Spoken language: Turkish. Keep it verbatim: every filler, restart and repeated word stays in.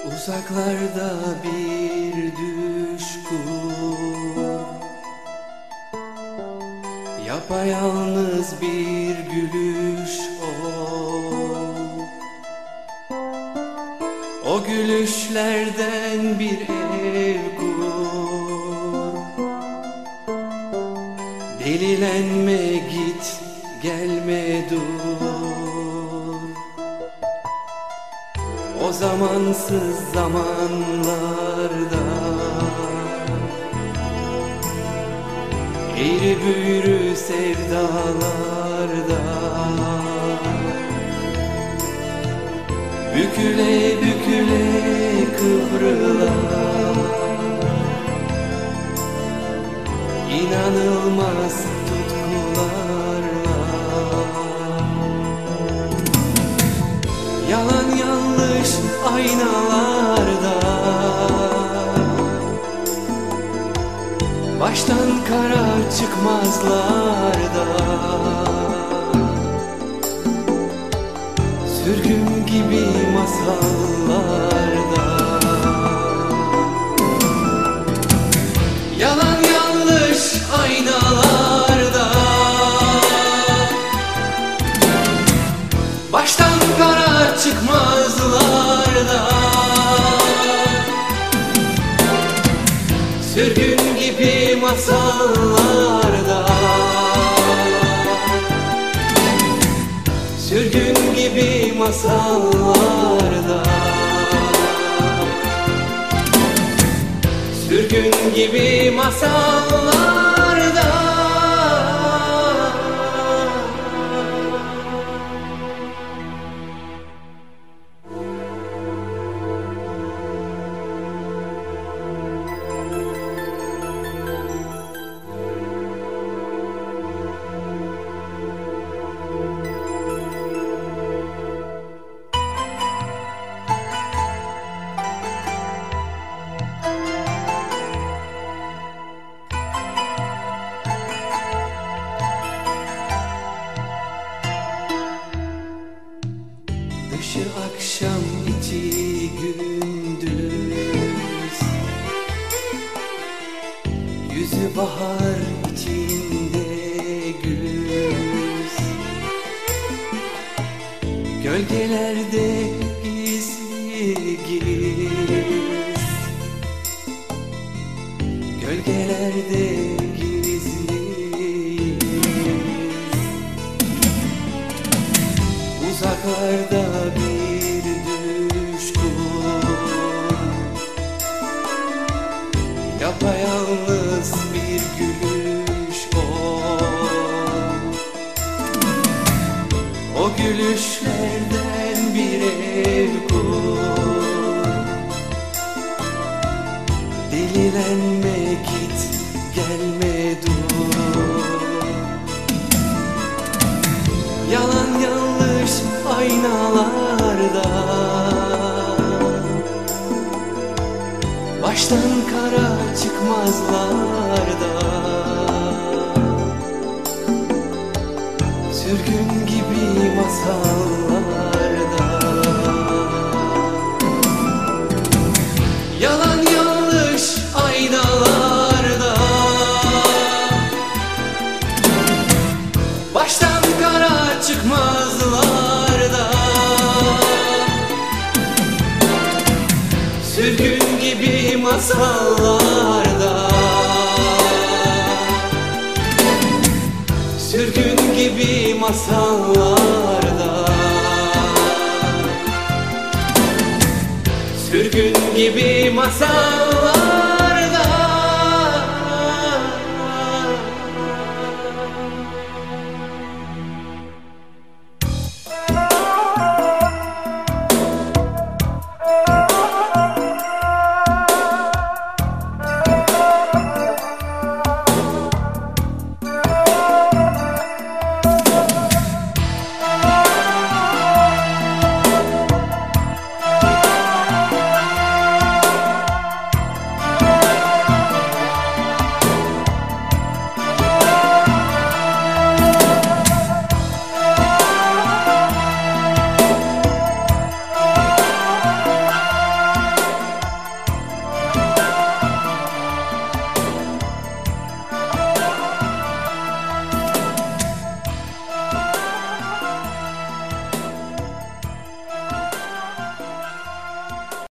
Uzaklarda bir düş kur, yapayalnız bir gülüş ol. O gülüşlerden bir ev kur, delilenme git gelme dur. O zamansız zamanlarda eğri büğrü sevdalarda büküle büküle kıvrılan inanılmaz tutkularla yalan yanlış aynalarda baştan kara çıkmazlarda sürgün gibi masallarda yalan yanlış aynalarda baştan kara çıkmazlarda sürgün gibi masallarda sürgün gibi masallarda sürgün gibi masallarda. Dışı akşam içi gündüz, yüzü bahar içinde güz, gölgelerde gizli giz, gölgelerde gizli giz, uzaklarda bir düş kur, yapayalnız bir gülüş ol. O gülüşlerden bir ev kur, delilenme git gelme dur. Yalan yanlış aynalarda baştan kara çıkmazlarda sürgün gibi masallarda yalan yanlış aynalarda baştan kara çıkmazlarda sürgün gibi masallarda sürgün gibi masallarda sürgün gibi masallarda.